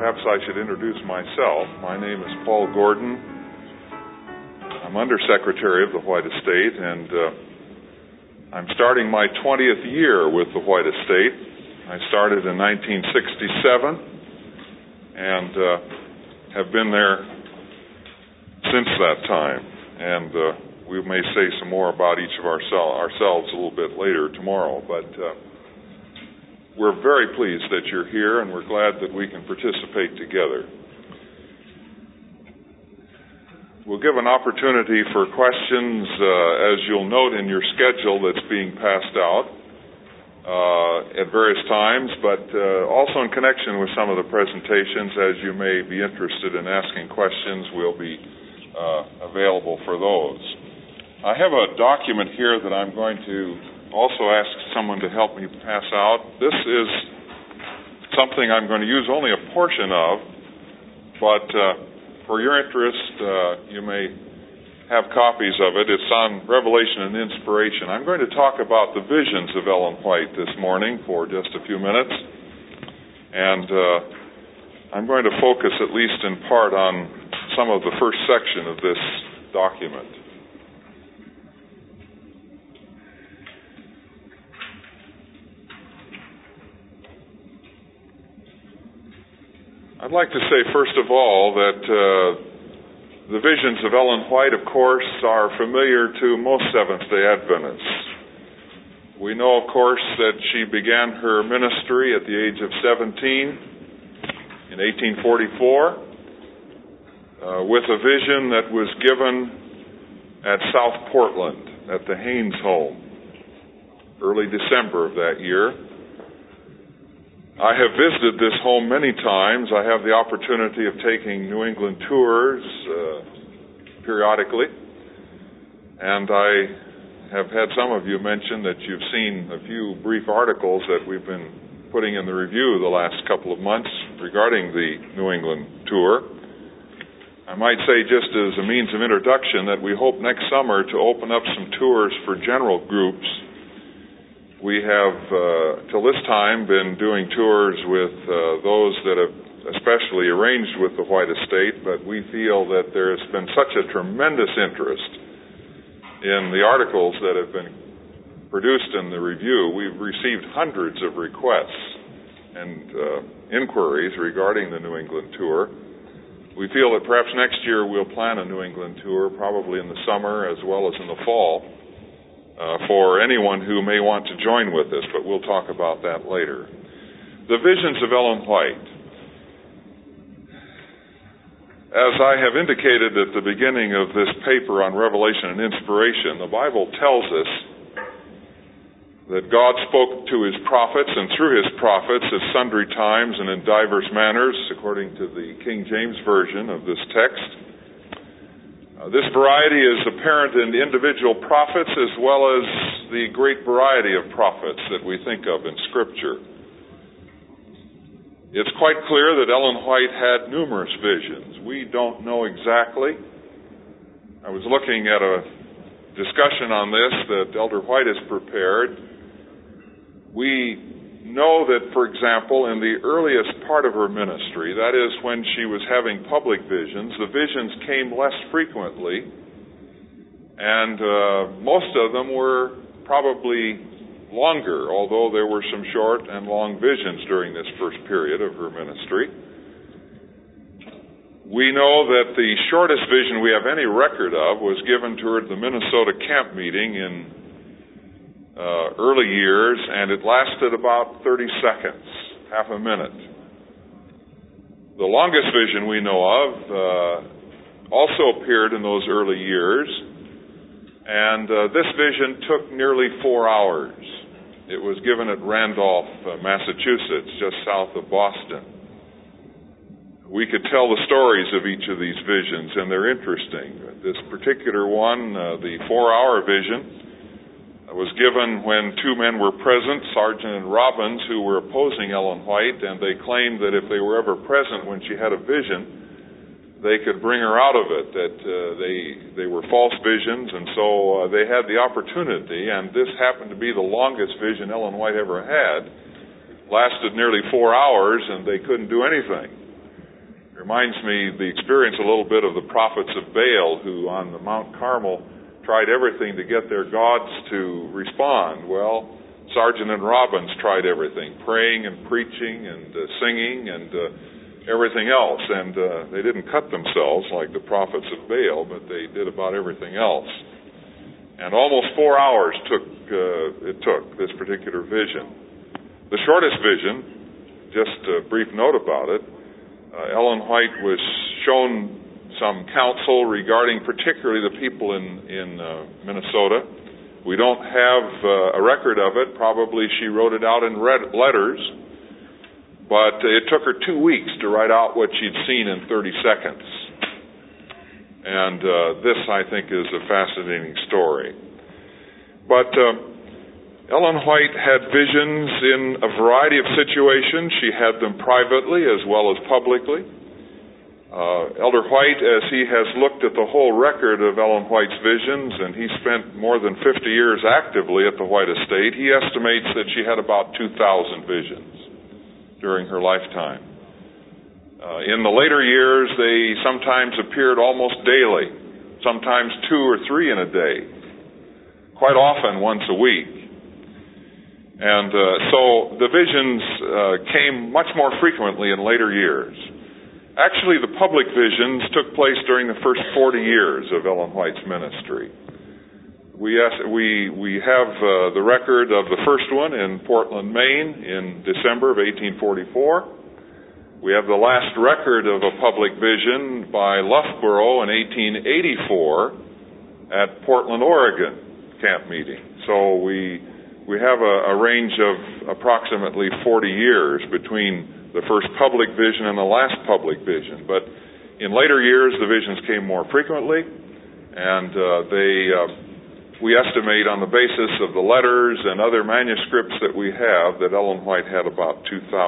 perhaps I should introduce myself. My name is Paul Gordon. I'm Undersecretary of the White Estate, and I'm starting my 20th year with the White Estate. I started in 1967 and have been there since that time. And we may say some more about each of ourselves a little bit later tomorrow, but we're very pleased that you're here, and we're glad that we can participate together. We'll give an opportunity for questions, as you'll note in your schedule that's being passed out at various times, but also in connection with some of the presentations, as you may be interested in asking questions, we'll be available for those. I have a document here that I'm going to also ask someone to help me pass out. This is something I'm going to use only a portion of, but for your interest, you may have copies of it. It's on Revelation and Inspiration. I'm going to talk about the visions of Ellen White this morning for just a few minutes, and I'm going to focus at least in part on some of the first section of this document. I'd like to say, first of all, that the visions of Ellen White, of course, are familiar to most Seventh-day Adventists. We know, of course, that she began her ministry at the age of 17 in 1844 with a vision that was given at South Portland at the Haynes home, early December of that year. I have visited this home many times. I have the opportunity of taking New England tours periodically, and I have had some of you mention that you've seen a few brief articles that we've been putting in the review the last couple of months regarding the New England tour. I might say, just as a means of introduction, that we hope next summer to open up some tours for general groups. We have, till this time, been doing tours with those that have especially arranged with the White Estate, but we feel that there has been such a tremendous interest in the articles that have been produced in the review. We've received hundreds of requests and inquiries regarding the New England tour. We feel that perhaps next year we'll plan a New England tour, probably in the summer as well as in the fall, for anyone who may want to join with us, but we'll talk about that later. The visions of Ellen White. As I have indicated at the beginning of this paper on Revelation and Inspiration, the Bible tells us that God spoke to His prophets and through His prophets at sundry times and in divers manners, according to the King James Version of this text. This variety is apparent in the individual prophets as well as the great variety of prophets that we think of in Scripture. It's quite clear that Ellen White had numerous visions. We don't know exactly. I was looking at a discussion on this that Elder White has prepared. We know that, for example, in the earliest part of her ministry, that is when she was having public visions, the visions came less frequently, and most of them were probably longer, although there were some short and long visions during this first period of her ministry. We know that the shortest vision we have any record of was given to her at the Minnesota camp meeting in early years, and it lasted about 30 seconds, half a minute. The longest vision we know of also appeared in those early years, and this vision took nearly 4 hours. It was given at Randolph, Massachusetts, just south of Boston. We could tell the stories of each of these visions, and they're interesting. This particular one, the 4-hour vision, was given when two men were present, Sargent and Robbins, who were opposing Ellen White, and they claimed that if they were ever present when she had a vision, they could bring her out of it, that they were false visions, and so they had the opportunity, and this happened to be the longest vision Ellen White ever had, lasted nearly 4 hours, and they couldn't do anything. Reminds me the experience a little bit of the prophets of Baal who on the Mount Carmel tried everything to get their gods to respond. Well, Sargent and Robbins tried everything, praying and preaching and singing and everything else. And they didn't cut themselves like the prophets of Baal, but they did about everything else. And almost 4 hours it took this particular vision. The shortest vision, just a brief note about it, Ellen White was shown some counsel regarding particularly the people in Minnesota. We don't have a record of it. Probably she wrote it out in letters. But it took her 2 weeks to write out what she'd seen in 30 seconds. And this, I think, is a fascinating story. But Ellen White had visions in a variety of situations. She had them privately as well as publicly. Elder White, as he has looked at the whole record of Ellen White's visions, and he spent more than 50 years actively at the White Estate, he estimates that she had about 2,000 visions during her lifetime. In the later years, they sometimes appeared almost daily, sometimes 2 or 3 in a day, quite often once a week. And so the visions came much more frequently in later years. Actually, the public visions took place during the first 40 years of Ellen White's ministry. We have the record of the first one in Portland, Maine in December of 1844. We have the last record of a public vision by Loughborough in 1884 at Portland, Oregon camp meeting. So we have a range of approximately 40 years between the first public vision and the last public vision. But in later years, the visions came more frequently, and we estimate on the basis of the letters and other manuscripts that we have that Ellen White had about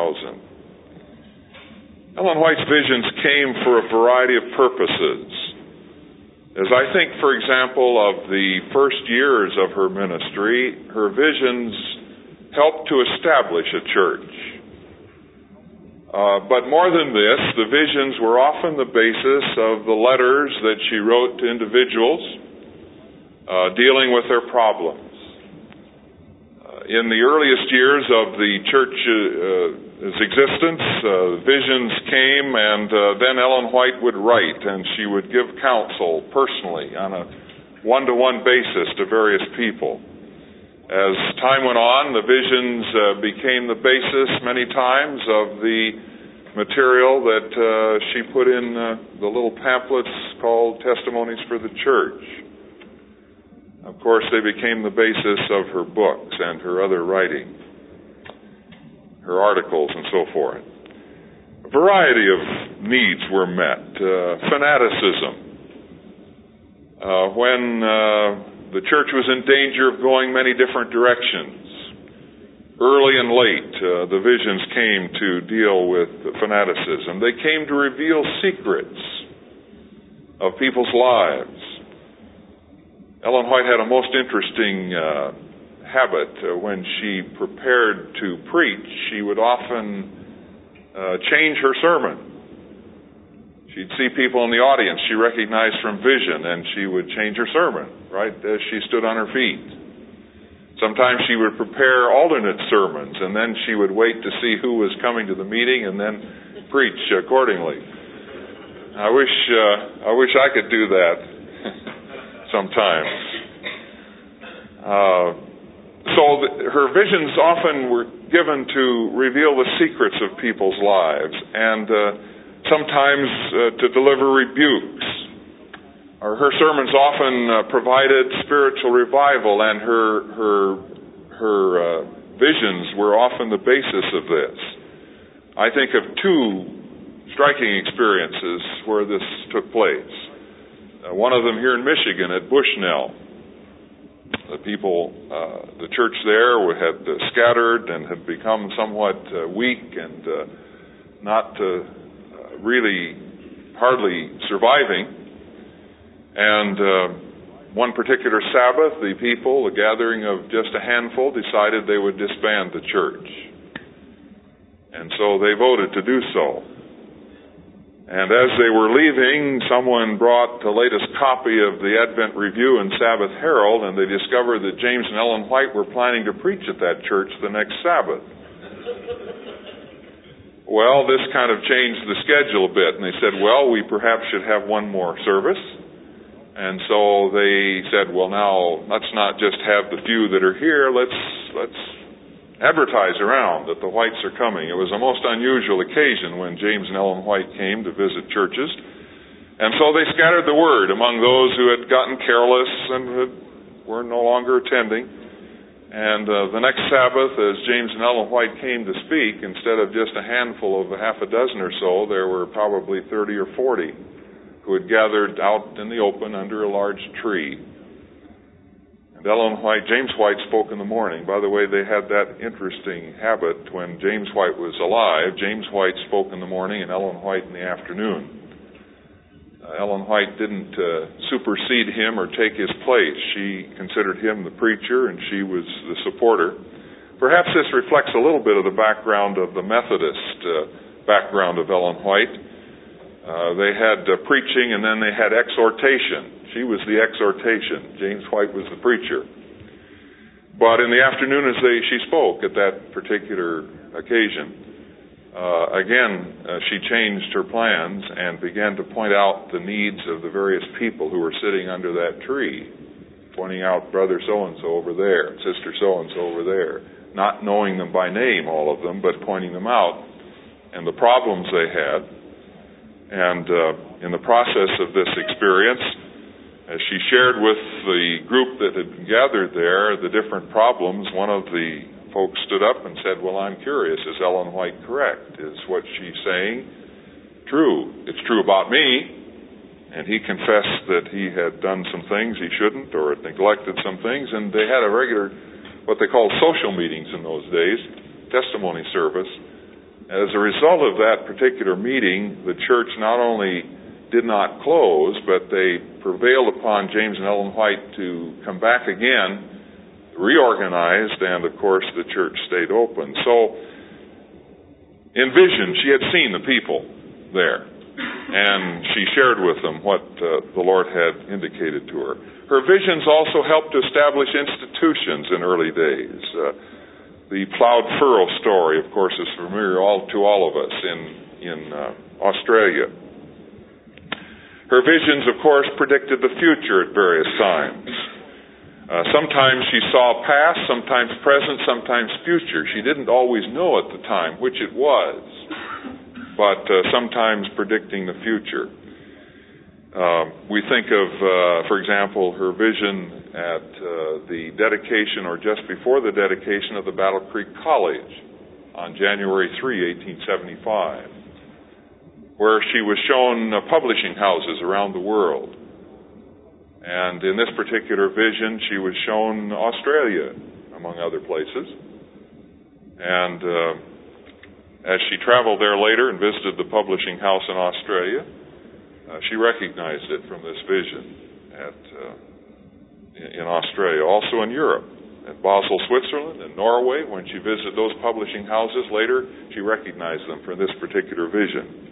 2,000. Ellen White's visions came for a variety of purposes. As I think, for example, of the first years of her ministry, her visions helped to establish a church. But more than this, the visions were often the basis of the letters that she wrote to individuals dealing with their problems. In the earliest years of the church's existence, visions came, and then Ellen White would write, and she would give counsel personally on a one-to-one basis to various people. As time went on, the visions became the basis many times of the material that she put in the little pamphlets called Testimonies for the Church. Of course, they became the basis of her books and her other writing, her articles and so forth. A variety of needs were met. Fanaticism. When the church was in danger of going many different directions. Early and late, the visions came to deal with fanaticism. They came to reveal secrets of people's lives. Ellen White had a most interesting habit. When she prepared to preach, she would often change her sermon. She'd see people in the audience she recognized from vision, and she would change her sermon, right, as she stood on her feet. Sometimes she would prepare alternate sermons, and then she would wait to see who was coming to the meeting and then preach accordingly. I wish I could do that sometimes. Her visions often were given to reveal the secrets of people's lives, and sometimes to deliver rebukes. Her sermons often provided spiritual revival, and her visions were often the basis of this. I think of 2 striking experiences where this took place. One of them here in Michigan at Bushnell. The church there had scattered and had become somewhat weak and not really hardly surviving. And one particular Sabbath, the people, a gathering of just a handful, decided they would disband the church. And so they voted to do so. And as they were leaving, someone brought the latest copy of the Advent Review and Sabbath Herald, and they discovered that James and Ellen White were planning to preach at that church the next Sabbath. Well, this kind of changed the schedule a bit, and they said, well, we perhaps should have one more service. And so they said, well, now, let's not just have the few that are here, let's advertise around that the Whites are coming. It was a most unusual occasion when James and Ellen White came to visit churches. And so they scattered the word among those who had gotten careless and were no longer attending. And the next Sabbath, as James and Ellen White came to speak, instead of just a handful of half a dozen or so, there were probably 30 or 40 who had gathered out in the open under a large tree. James White spoke in the morning. By the way, they had that interesting habit when James White was alive. James White spoke in the morning and Ellen White in the afternoon. Ellen White didn't supersede him or take his place. She considered him the preacher and she was the supporter. Perhaps this reflects a little bit of the background of the Methodist background of Ellen White. They had preaching and then they had exhortation. She was the exhortation. James White was the preacher. But in the afternoon as she spoke at that particular occasion, she changed her plans and began to point out the needs of the various people who were sitting under that tree, pointing out brother so-and-so over there, sister so-and-so over there, not knowing them by name, all of them, but pointing them out and the problems they had. And in the process of this experience, as she shared with the group that had gathered there the different problems, one of the folks stood up and said, well, I'm curious, is Ellen White correct? Is what she's saying true? It's true about me. And he confessed that he had done some things he shouldn't or had neglected some things, and they had a regular, what they called social meetings in those days, testimony service. As a result of that particular meeting, the church not only did not close, but they prevailed upon James and Ellen White to come back again, reorganized, and of course the church stayed open. So, in vision, she had seen the people there, and she shared with them what the Lord had indicated to her. Her visions also helped to establish institutions in early days. The plowed furrow story, of course, is familiar to all of us in Australia. Her visions, of course, predicted the future at various times. Sometimes she saw past, sometimes present, sometimes future. She didn't always know at the time which it was, but sometimes predicting the future. We think of, for example, her vision at the dedication or just before the dedication of the Battle Creek College on January 3, 1875. Where she was shown publishing houses around the world. And in this particular vision, she was shown Australia, among other places. And as she traveled there later and visited the publishing house in Australia, she recognized it from this vision in Australia. Also in Europe, at Basel, Switzerland, and Norway, when she visited those publishing houses later, she recognized them from this particular vision.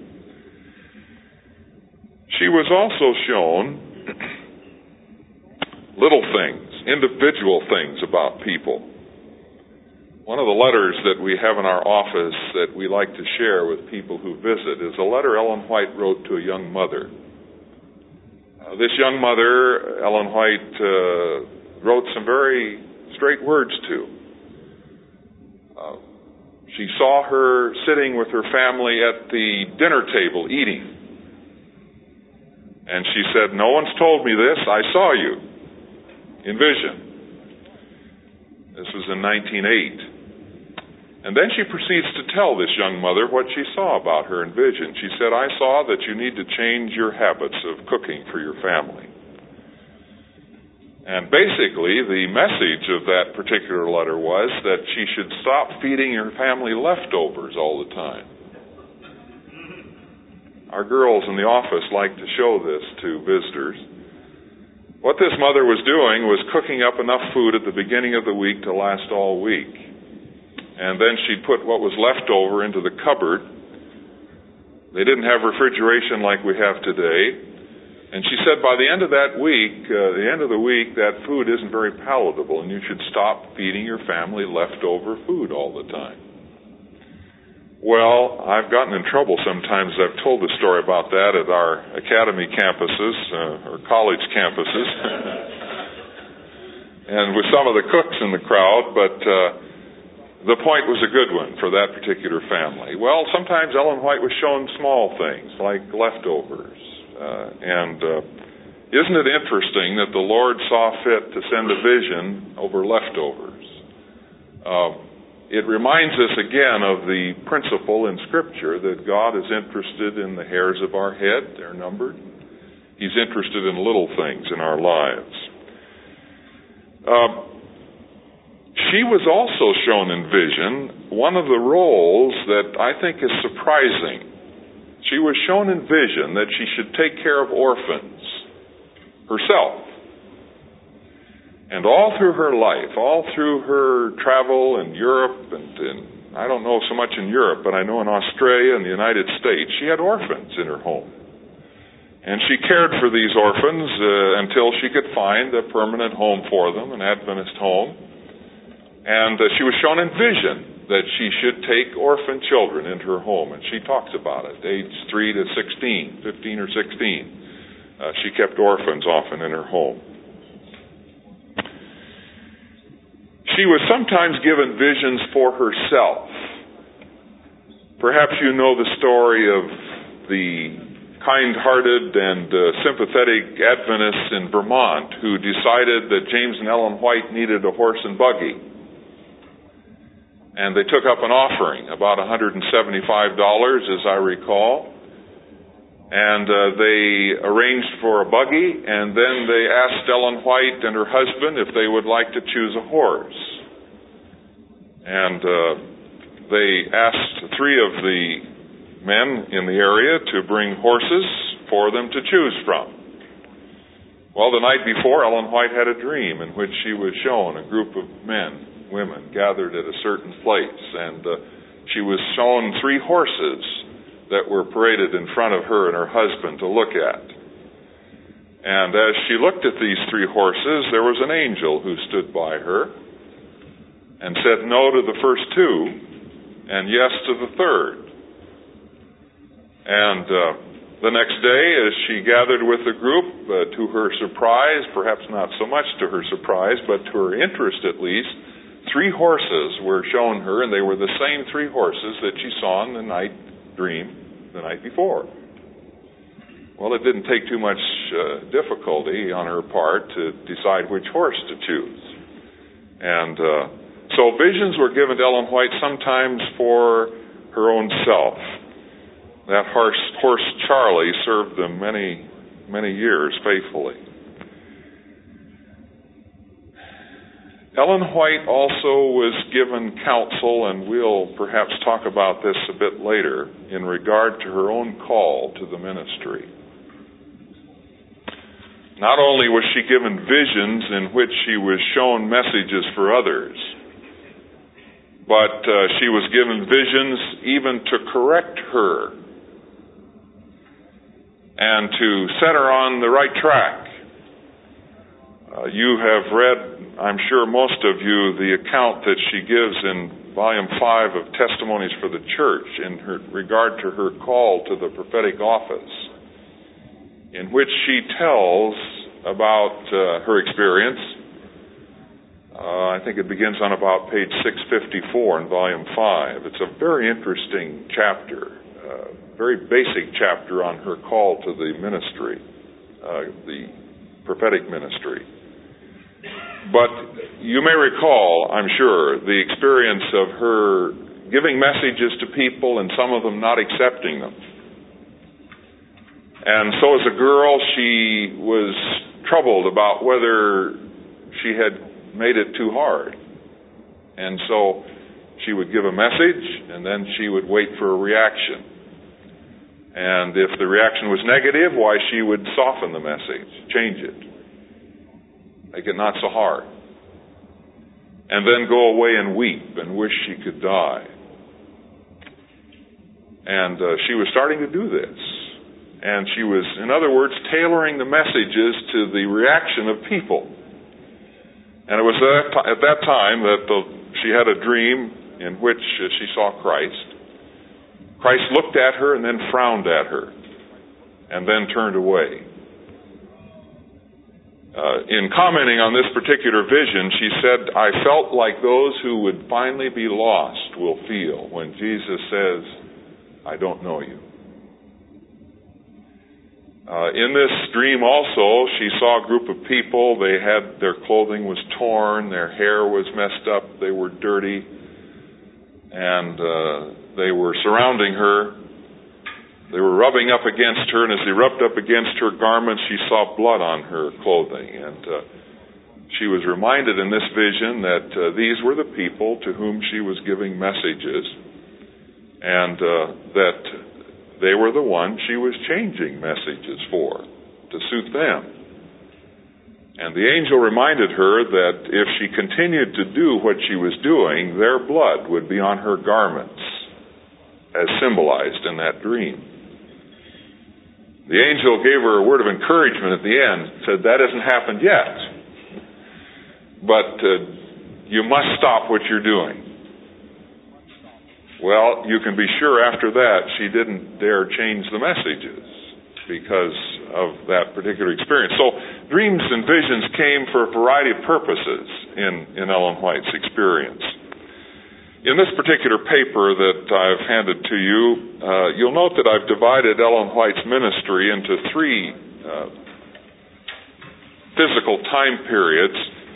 She was also shown little things, individual things about people. One of the letters that we have in our office that we like to share with people who visit is a letter Ellen White wrote to a young mother. This young mother, Ellen White, wrote some very straight words to. She saw her sitting with her family at the dinner table eating. And she said, no one's told me this, I saw you in vision. This was in 1908. And then she proceeds to tell this young mother what she saw about her in vision. She said, I saw that you need to change your habits of cooking for your family. And basically, the message of that particular letter was that she should stop feeding her family leftovers all the time. Our girls in the office like to show this to visitors. What this mother was doing was cooking up enough food at the beginning of the week to last all week. And then she'd put what was left over into the cupboard They didn't have refrigeration like we have today. And she said by the end of that week, that food isn't very palatable, and you should stop feeding your family leftover food all the time. Well, I've gotten in trouble sometimes. I've told the story about that at our academy campuses, or college campuses, and with some of the cooks in the crowd, but the point was a good one for that particular family. Well, sometimes Ellen White was shown small things like leftovers. Isn't it interesting that the Lord saw fit to send a vision over leftovers? It reminds us again of the principle in Scripture that God is interested in the hairs of our head. They're numbered. He's interested in little things in our lives. She was also shown in vision one of the roles that I think is surprising. She was shown in vision that she should take care of orphans herself. And all through her life, all through her travel in Europe, and I don't know so much in Europe, but I know in Australia and the United States, she had orphans in her home. And she cared for these orphans until she could find a permanent home for them, an Adventist home. And she was shown in vision that she should take orphan children into her home. And she talks about it, age 3 to 16, 15 or 16. She kept orphans often in her home. She was sometimes given visions for herself. Perhaps you know the story of the kind-hearted and sympathetic Adventists in Vermont who decided that James and Ellen White needed a horse and buggy. And they took up an offering, about $175, as I recall. And they arranged for a buggy, and then they asked Ellen White and her husband if they would like to choose a horse. And they asked 3 of the men in the area to bring horses for them to choose from. Well, the night before, Ellen White had a dream in which she was shown a group of women gathered at a certain place, and she was shown 3 horses that were paraded in front of her and her husband to look at. And as she looked at these 3 horses, there was an angel who stood by her and said no to the first 2 and yes to the third. And the next day, as she gathered with the group, to her surprise, perhaps not so much to her surprise, but to her interest at least, 3 horses were shown her, and they were the same 3 horses that she saw in the night dream the night before. Well, it didn't take too much difficulty on her part to decide which horse to choose. And so visions were given to Ellen White sometimes for her own self. That horse Charlie served them many, many years faithfully. Ellen White also was given counsel, and we'll perhaps talk about this a bit later, in regard to her own call to the ministry. Not only was she given visions in which she was shown messages for others, but she was given visions even to correct her and to set her on the right track. You have read, I'm sure most of you, the account that she gives in Volume 5 of Testimonies for the Church in regard to her call to the prophetic office, in which she tells about her experience. I think it begins on about page 654 in Volume 5. It's a very interesting chapter, very basic chapter on her call to the ministry, the prophetic ministry. But you may recall, I'm sure, the experience of her giving messages to people and some of them not accepting them. And so as a girl, she was troubled about whether she had made it too hard. And so she would give a message, and then she would wait for a reaction. And if the reaction was negative, why, she would soften the message, change it, make it not so hard, and then go away and weep and wish she could die. And she was starting to do this. And she was, in other words, tailoring the messages to the reaction of people. And it was at that time that she had a dream in which she saw Christ. Christ looked at her and then frowned at her and then turned away. In commenting on this particular vision, she said, "I felt like those who would finally be lost will feel when Jesus says, 'I don't know you.'" In this dream also, she saw a group of people. Their clothing was torn, their hair was messed up, they were dirty, and they were surrounding her. They were rubbing up against her, and as they rubbed up against her garments, she saw blood on her clothing. And she was reminded in this vision that these were the people to whom she was giving messages, and that they were the ones she was changing messages for, to suit them. And the angel reminded her that if she continued to do what she was doing, their blood would be on her garments, as symbolized in that dream. The angel gave her a word of encouragement at the end, said, "That hasn't happened yet, but you must stop what you're doing." Well, you can be sure after that she didn't dare change the messages because of that particular experience. So dreams and visions came for a variety of purposes in Ellen White's experience. In this particular paper that I've handed to you, you'll note that I've divided Ellen White's ministry into three physical time periods.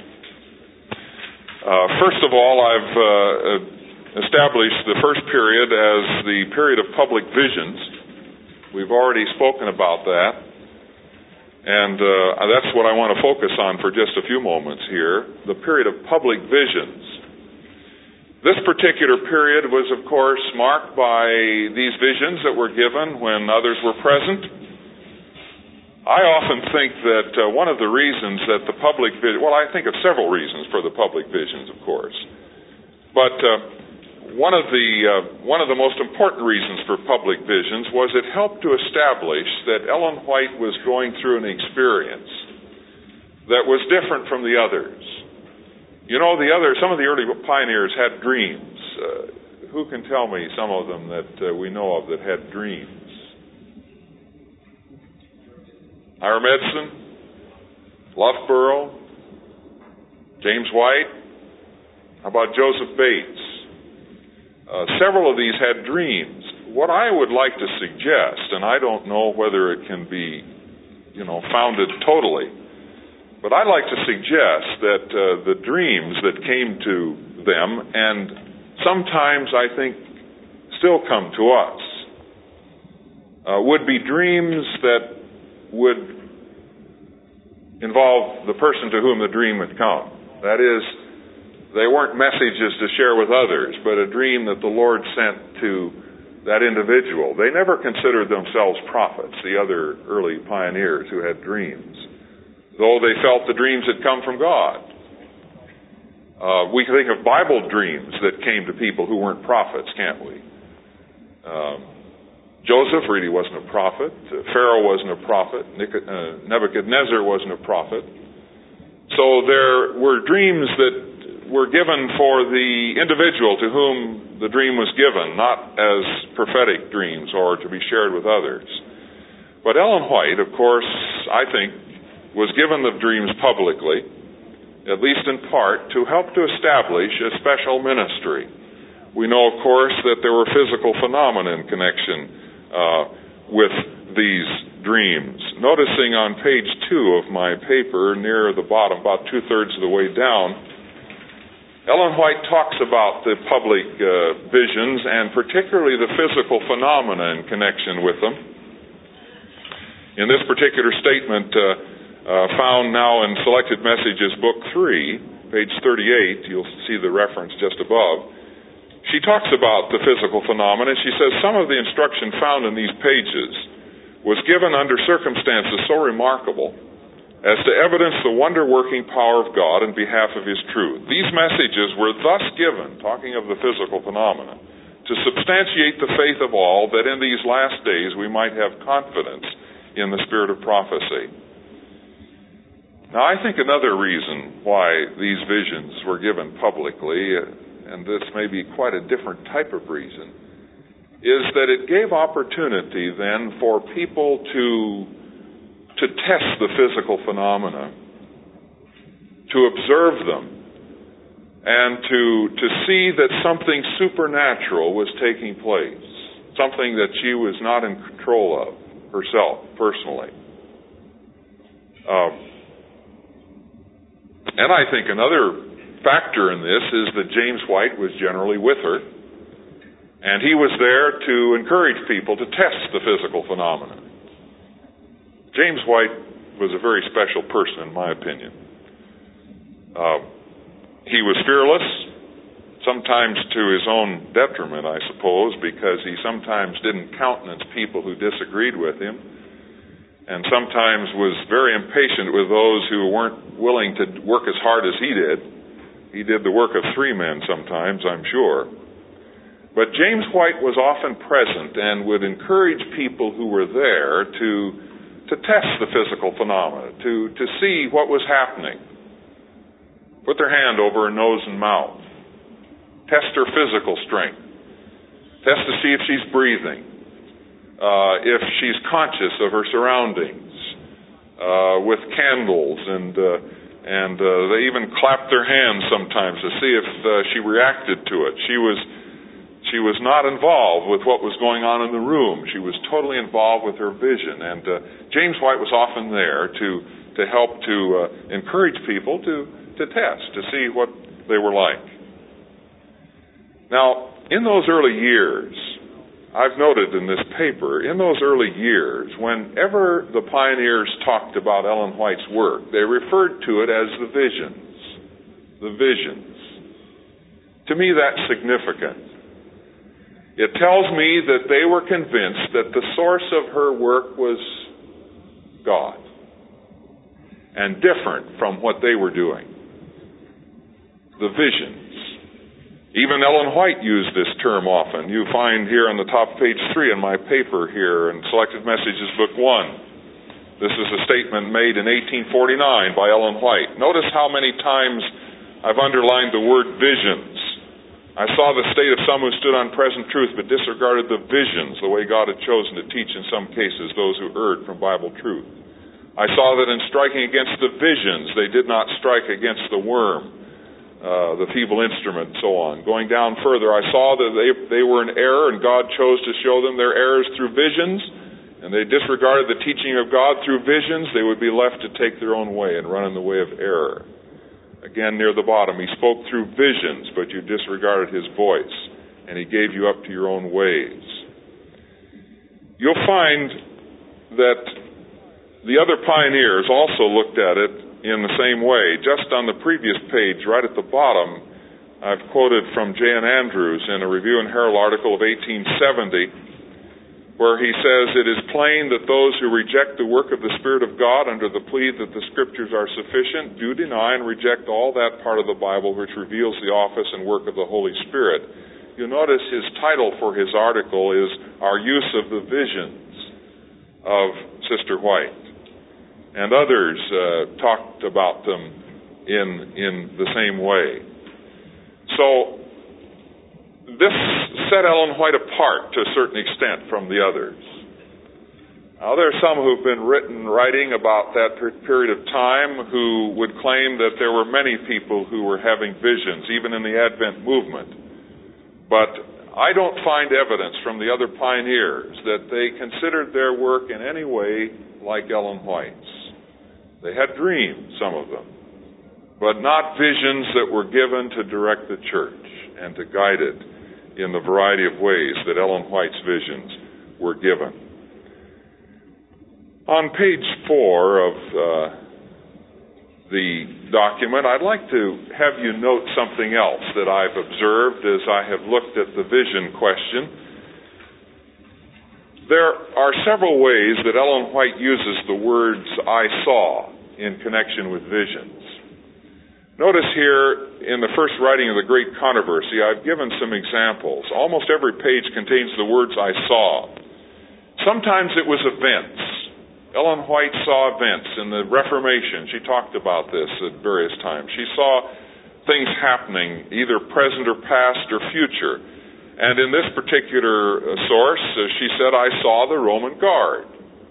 First of all, I've established the first period as the period of public visions. We've already spoken about that. And that's what I want to focus on for just a few moments here, the period of public visions. This particular period was, of course, marked by these visions that were given when others were present. I often think that one of the reasons that the public vision, well, I think of several reasons for the public visions, of course. But one of the most important reasons for public visions was it helped to establish that Ellen White was going through an experience that was different from the others. You know, some of the early pioneers had dreams. Who can tell me some of them that we know of that had dreams? Hiram Edson, Loughborough, James White. How about Joseph Bates? Several of these had dreams. What I would like to suggest, and I don't know whether it can be, founded totally, but I'd like to suggest that the dreams that came to them, and sometimes I think still come to us, would be dreams that would involve the person to whom the dream had come. That is, they weren't messages to share with others, but a dream that the Lord sent to that individual. They never considered themselves prophets, the other early pioneers who had dreams, though they felt the dreams had come from God. We can think of Bible dreams that came to people who weren't prophets, can't we? Joseph really wasn't a prophet. Pharaoh wasn't a prophet. Nebuchadnezzar wasn't a prophet. So there were dreams that were given for the individual to whom the dream was given, not as prophetic dreams or to be shared with others. But Ellen White, of course, I think, was given the dreams publicly, at least in part, to help to establish a special ministry. We know, of course, that there were physical phenomena in connection with these dreams. Noticing on page 2 of my paper, near the bottom, about 2/3 of the way down, Ellen White talks about the public visions and particularly the physical phenomena in connection with them. In this particular statement, found now in Selected Messages, Book 3, page 38, you'll see the reference just above, she talks about the physical phenomena. She says some of the instruction found in these pages was given under circumstances so remarkable as to evidence the wonder-working power of God in behalf of His truth. These messages were thus given, talking of the physical phenomena, to substantiate the faith of all, that in these last days we might have confidence in the spirit of prophecy. Now, I think another reason why these visions were given publicly, and this may be quite a different type of reason, is that it gave opportunity then for people to test the physical phenomena, to observe them, and to see that something supernatural was taking place, something that she was not in control of herself, personally. And I think another factor in this is that James White was generally with her, and he was there to encourage people to test the physical phenomena. James White was a very special person, in my opinion. He was fearless, sometimes to his own detriment, I suppose, because he sometimes didn't countenance people who disagreed with him, and sometimes was very impatient with those who weren't willing to work as hard as he did. He did the work of three men sometimes, I'm sure. But James White was often present and would encourage people who were there to test the physical phenomena, to see what was happening. Put their hand over her nose and mouth. Test her physical strength. Test to see if she's breathing. If she's conscious of her surroundings. With candles, and they even clapped their hands sometimes to see if she reacted to it. She was not involved with what was going on in the room. She was totally involved with her vision. And James White was often there to help to encourage people to test, to see what they were like. Now, in those early years, I've noted in this paper, in those early years, whenever the pioneers talked about Ellen White's work, they referred to it as the visions. The visions. To me, that's significant. It tells me that they were convinced that the source of her work was God, and different from what they were doing. The visions. Even Ellen White used this term often. You find here on the top of page 3 in my paper here in Selected Messages, Book 1. This is a statement made in 1849 by Ellen White. Notice how many times I've underlined the word visions. I saw the state of some who stood on present truth but disregarded the visions, the way God had chosen to teach in some cases those who erred from Bible truth. I saw that in striking against the visions, they did not strike against the worm, the feeble instrument, and so on. Going down further, I saw that they were in error, and God chose to show them their errors through visions, and they disregarded the teaching of God through visions. They would be left to take their own way and run in the way of error. Again, near the bottom, he spoke through visions, but you disregarded his voice, and he gave you up to your own ways. You'll find that the other pioneers also looked at it in the same way. Just on the previous page, right at the bottom, I've quoted from J.N. Andrews in a Review and Herald article of 1870, where he says, "It is plain that those who reject the work of the Spirit of God under the plea that the Scriptures are sufficient do deny and reject all that part of the Bible which reveals the office and work of the Holy Spirit." You'll notice his title for his article is "Our Use of the Visions of Sister White." And others talked about them in the same way. So this set Ellen White apart to a certain extent from the others. Now, there are some who've been writing about that period of time who would claim that there were many people who were having visions, even in the Advent movement. But I don't find evidence from the other pioneers that they considered their work in any way like Ellen White's. They had dreams, some of them, but not visions that were given to direct the church and to guide it in the variety of ways that Ellen White's visions were given. On page 4 of the document, I'd like to have you note something else that I've observed as I have looked at the vision question. There are several ways that Ellen White uses the words "I saw" in connection with visions. Notice here in the first writing of the Great Controversy, I've given some examples. Almost every page contains the words "I saw." Sometimes it was events. Ellen White saw events in the Reformation. She talked about this at various times. She saw things happening, either present or past or future. And in this particular source, she said, "I saw the Roman guard."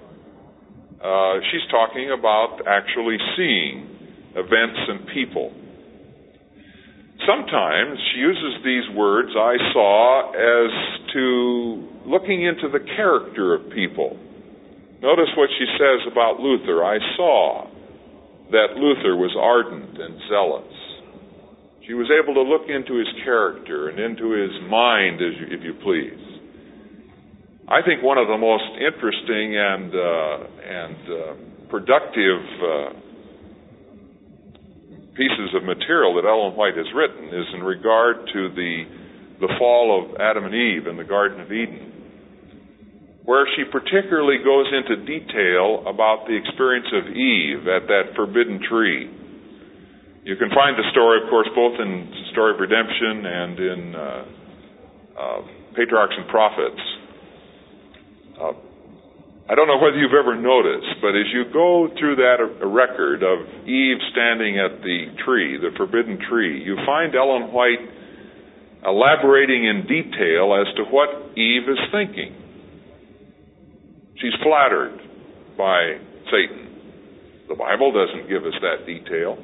She's talking about actually seeing events and people. Sometimes she uses these words, "I saw," as to looking into the character of people. Notice what she says about Luther. "I saw that Luther was ardent and zealous." She was able to look into his character and into his mind, if you please. I think one of the most interesting and productive pieces of material that Ellen White has written is in regard to the fall of Adam and Eve in the Garden of Eden, where she particularly goes into detail about the experience of Eve at that forbidden tree. You can find the story, of course, both in the story of redemption and in Patriarchs and Prophets. I don't know whether you've ever noticed, but as you go through that record of Eve standing at the tree, the forbidden tree, you find Ellen White elaborating in detail as to what Eve is thinking. She's flattered by Satan. The Bible doesn't give us that detail.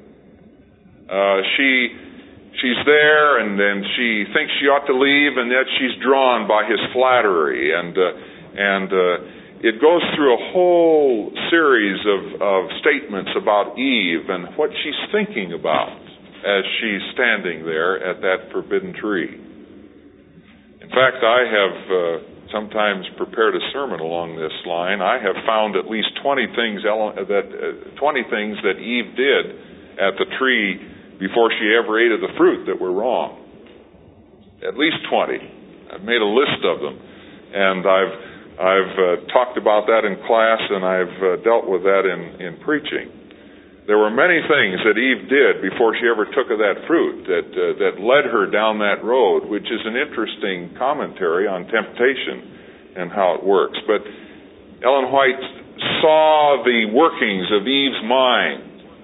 She's there, and then she thinks she ought to leave, and yet she's drawn by his flattery, and it goes through a whole series of statements about Eve and what she's thinking about as she's standing there at that forbidden tree. In fact, I have sometimes prepared a sermon along this line. I have found at least 20 things that Eve did at the tree before she ever ate of the fruit that were wrong. At least 20. I've made a list of them, and I've talked about that in class, and I've dealt with that in preaching. There were many things that Eve did before she ever took of that fruit that led her down that road, which is an interesting commentary on temptation and how it works. But Ellen White saw the workings of Eve's mind.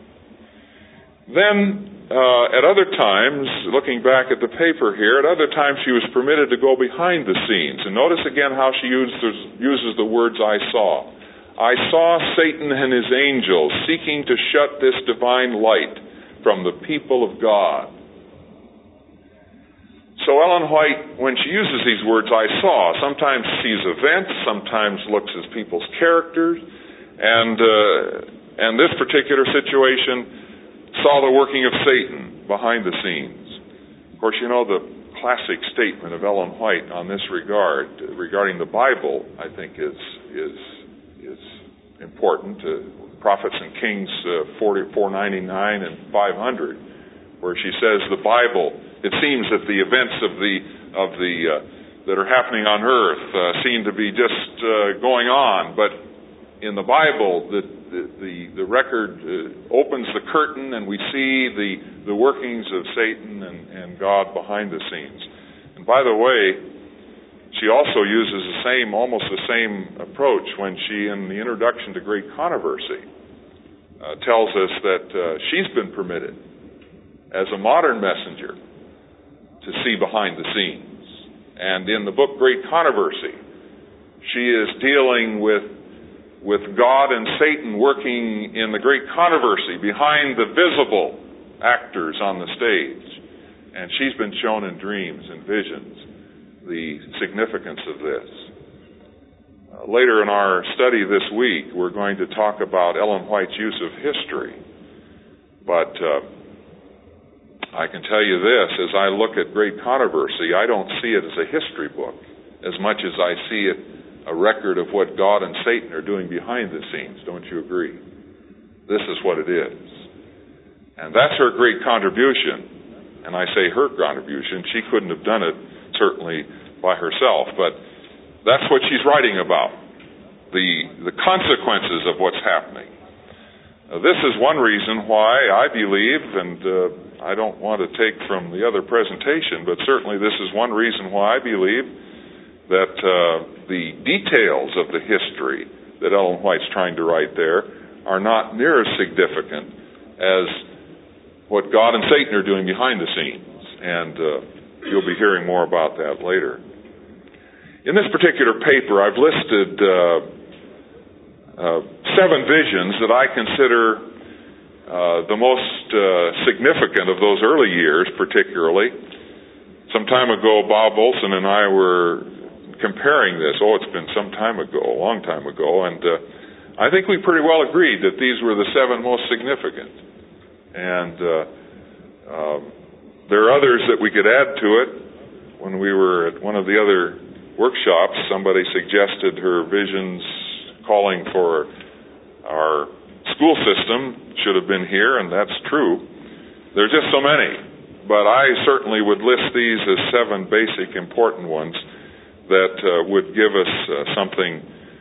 Then, at other times, looking back at the paper here, at other times she was permitted to go behind the scenes. And notice again how she uses the words, "I saw." "I saw Satan and his angels seeking to shut this divine light from the people of God." So Ellen White, when she uses these words, "I saw," sometimes sees events, sometimes looks at people's characters, and this particular situation saw the working of Satan behind the scenes. Of course, you know the classic statement of Ellen White on this regarding the Bible, I think is important. Prophets and Kings 499 and 500, where she says the Bible, it seems that the events that are happening on earth seem to be just going on, but in the Bible, the record opens the curtain, and we see the workings of Satan and God behind the scenes. And by the way, she also uses almost the same approach when she, in the introduction to Great Controversy, tells us that she's been permitted, as a modern messenger, to see behind the scenes. And in the book Great Controversy, she is dealing with God and Satan working in the great controversy behind the visible actors on the stage. And she's been shown in dreams and visions the significance of this. Later in our study this week, we're going to talk about Ellen White's use of history. But I can tell you this, as I look at Great Controversy, I don't see it as a history book as much as I see it a record of what God and Satan are doing behind the scenes. Don't you agree? This is what it is. And that's her great contribution. And I say her contribution. She couldn't have done it, certainly, by herself. But that's what she's writing about. The consequences of what's happening. This is one reason why I believe, and I don't want to take from the other presentation, but certainly this is one reason why I believe that the details of the history that Ellen White's trying to write there are not near as significant as what God and Satan are doing behind the scenes. And you'll be hearing more about that later. In this particular paper, I've listed 7 visions that I consider the most significant of those early years, particularly. Some time ago, Bob Olson and I were comparing this. It's been some time ago, a long time ago, and I think we pretty well agreed that these were the 7 most significant. And there are others that we could add to it. When we were at one of the other workshops, somebody suggested her visions calling for our school system should have been here, and that's true. There's just so many. But I certainly would list these as 7 basic important ones that would give us something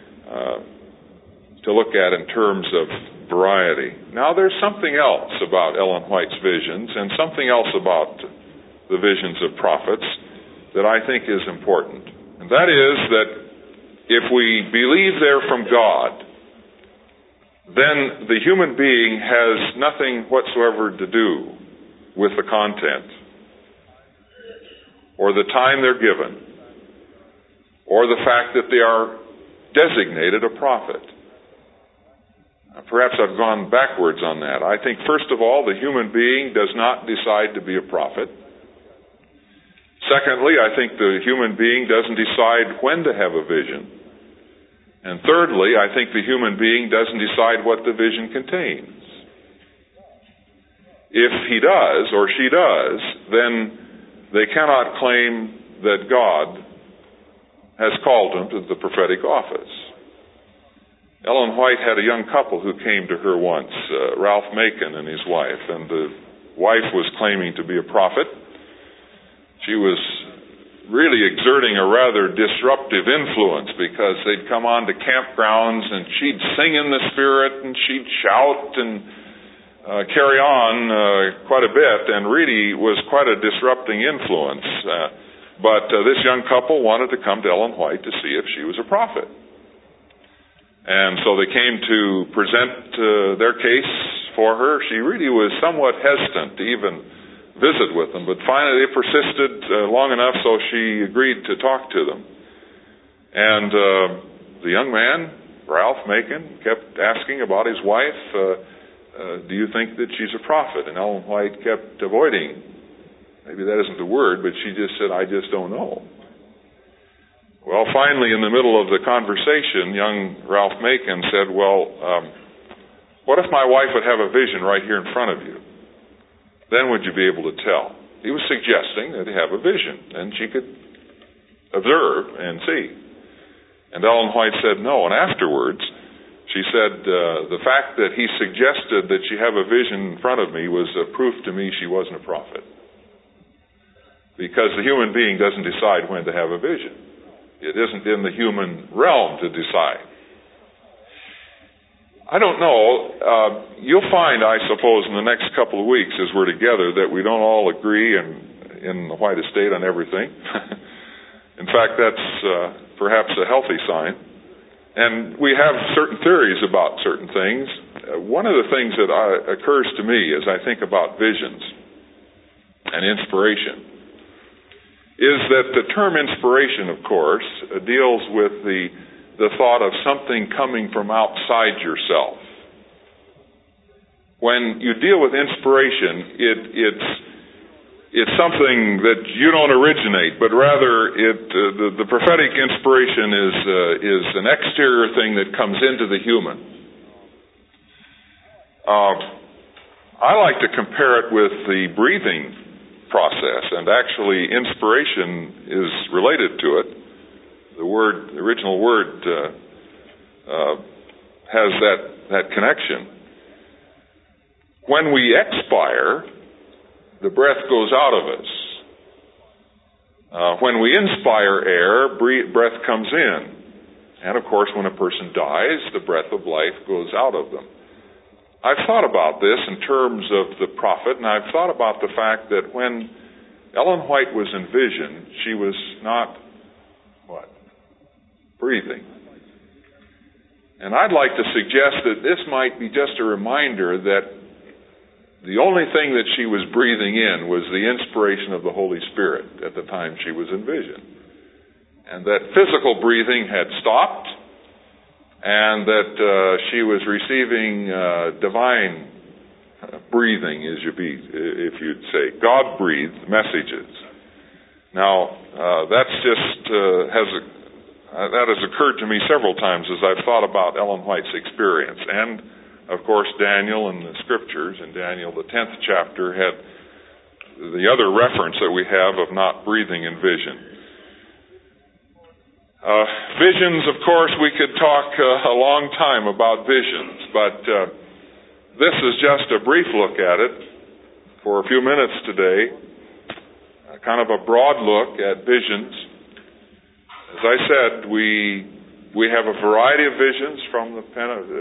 to look at in terms of variety. Now, there's something else about Ellen White's visions and something else about the visions of prophets that I think is important. And that is that if we believe they're from God, then the human being has nothing whatsoever to do with the content or the time they're given or the fact that they are designated a prophet. Perhaps I've gone backwards on that. I think, first of all, the human being does not decide to be a prophet. Secondly, I think the human being doesn't decide when to have a vision. And thirdly, I think the human being doesn't decide what the vision contains. If he does, or she does, then they cannot claim that God has called them to the prophetic office. Ellen White had a young couple who came to her once, Ralph Macon and his wife, and the wife was claiming to be a prophet. She was really exerting a rather disruptive influence because they'd come on to campgrounds and she'd sing in the Spirit and she'd shout and carry on quite a bit, and really was quite a disrupting influence. But this young couple wanted to come to Ellen White to see if she was a prophet. And so they came to present their case for her. She really was somewhat hesitant to even visit with them, but finally they persisted long enough so she agreed to talk to them. And the young man, Ralph Macon, kept asking about his wife, do you think that she's a prophet? And Ellen White kept avoiding. Maybe that isn't the word, but she just said, I just don't know. Well, finally, in the middle of the conversation, young Ralph Macon said, what if my wife would have a vision right here in front of you? Then would you be able to tell? He was suggesting that he have a vision, and she could observe and see. And Ellen White said no, and afterwards, she said, the fact that he suggested that she have a vision in front of me was a proof to me she wasn't a prophet. Because the human being doesn't decide when to have a vision. It isn't in the human realm to decide. I don't know. You'll find, I suppose, in the next couple of weeks as we're together that we don't all agree in the White Estate on everything. In fact, that's perhaps a healthy sign. And we have certain theories about certain things. One of the things that occurs to me as I think about visions and inspiration is that the term inspiration, of course, deals with the thought of something coming from outside yourself. When you deal with inspiration, it's something that you don't originate, but rather the prophetic inspiration is an exterior thing that comes into the human. I like to compare it with the breathing process, and actually inspiration is related to it. The original word has that connection. When we expire, the breath goes out of us. When we inspire air, breath comes in. And of course, when a person dies, the breath of life goes out of them. I've thought about this in terms of the prophet, and I've thought about the fact that when Ellen White was envisioned, she was not, breathing. And I'd like to suggest that this might be just a reminder that the only thing that she was breathing in was the inspiration of the Holy Spirit at the time she was envisioned. And that physical breathing had stopped, and that she was receiving divine breathing, if you'd say, God-breathed messages. Now, that has occurred to me several times as I've thought about Ellen White's experience. And, of course, Daniel and the Scriptures, in Daniel, the 10th chapter, had the other reference that we have of not breathing in vision. Visions, of course, we could talk a long time about visions, but this is just a brief look at it for a few minutes today, kind of a broad look at visions. As I said, we have a variety of visions from a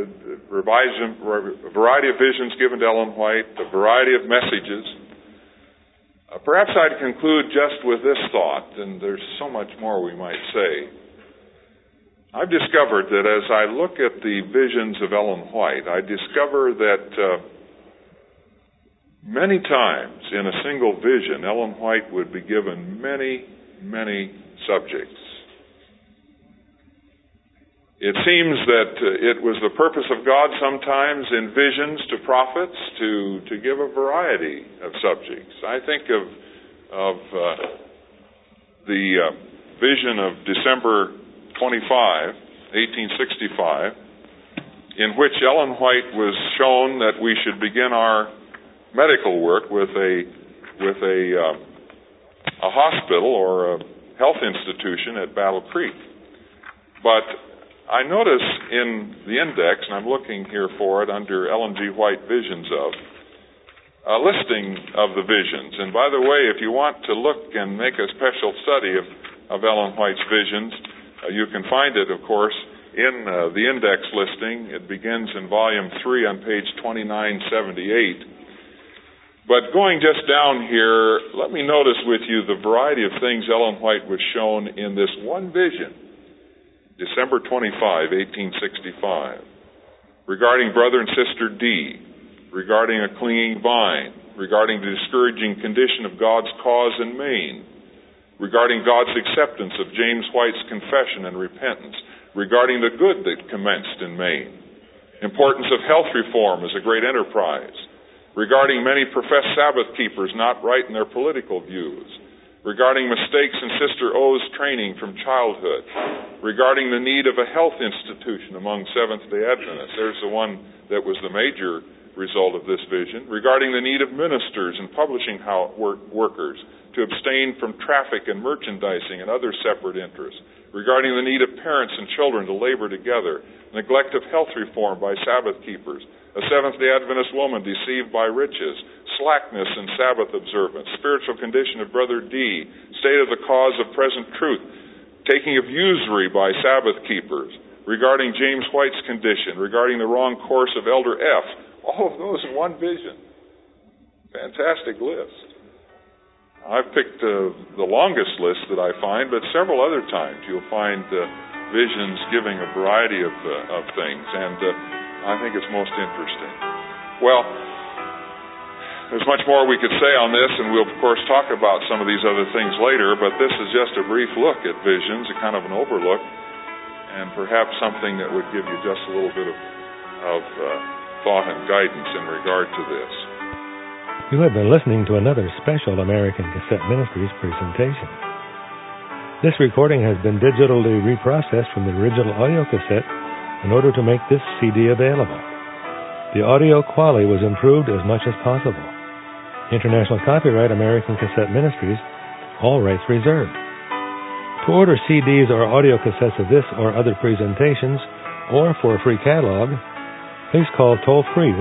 variety of visions given to Ellen White, a variety of messages. Perhaps I'd conclude just with this thought, and there's so much more we might say. I've discovered that as I look at the visions of Ellen White, I discover that many times in a single vision, Ellen White would be given many, many subjects. It seems that it was the purpose of God sometimes in visions to prophets to give a variety of subjects. I think of the vision of December 25, 1865, in which Ellen White was shown that we should begin our medical work with a hospital or a health institution at Battle Creek. But I notice in the index, and I'm looking here for it under Ellen G. White Visions of, a listing of the visions. And by the way, if you want to look and make a special study of Ellen White's visions, you can find it, of course, in the index listing. It begins in volume 3 on page 2978. But going just down here, let me notice with you the variety of things Ellen White was shown in this one vision. December 25, 1865, regarding brother and sister D, regarding a clinging vine, regarding the discouraging condition of God's cause in Maine, regarding God's acceptance of James White's confession and repentance, regarding the good that commenced in Maine, importance of health reform as a great enterprise, regarding many professed Sabbath keepers not right in their political views, regarding mistakes in Sister O's training from childhood, regarding the need of a health institution among Seventh-day Adventists. There's the one that was the major result of this vision. Regarding the need of ministers and publishing workers to abstain from traffic and merchandising and other separate interests. Regarding the need of parents and children to labor together. Neglect of health reform by Sabbath keepers. A Seventh-day Adventist woman deceived by riches. Slackness in Sabbath observance, spiritual condition of Brother D, state of the cause of present truth, taking of usury by Sabbath keepers, regarding James White's condition, regarding the wrong course of Elder F. All of those in one vision. Fantastic list. I've picked the longest list that I find, but several other times you'll find visions giving a variety of things, and I think it's most interesting. Well, there's much more we could say on this, and we'll, of course, talk about some of these other things later, but this is just a brief look at visions, a kind of an overlook, and perhaps something that would give you just a little bit of thought and guidance in regard to this. You have been listening to another special American Cassette Ministries presentation. This recording has been digitally reprocessed from the original audio cassette in order to make this CD available. The audio quality was improved as much as possible. International copyright American Cassette Ministries, all rights reserved. To order CDs or audio cassettes of this or other presentations, or for a free catalog, please call toll-free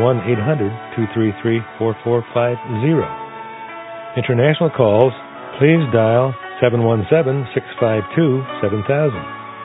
1-800-233-4450. International calls, please dial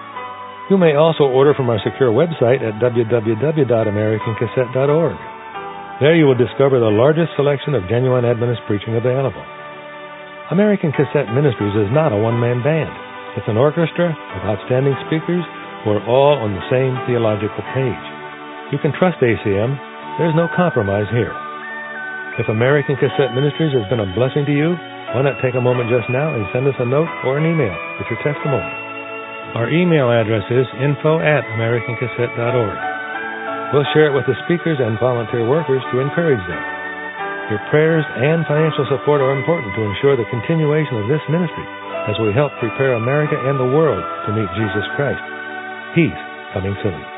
717-652-7000. You may also order from our secure website at www.americancassette.org. There you will discover the largest selection of genuine Adventist preaching available. American Cassette Ministries is not a one-man band. It's an orchestra of outstanding speakers who are all on the same theological page. You can trust ACM. There's no compromise here. If American Cassette Ministries has been a blessing to you, why not take a moment just now and send us a note or an email with your testimony. Our email address is info@americancassette.org. We'll share it with the speakers and volunteer workers to encourage them. Your prayers and financial support are important to ensure the continuation of this ministry as we help prepare America and the world to meet Jesus Christ. He's coming soon.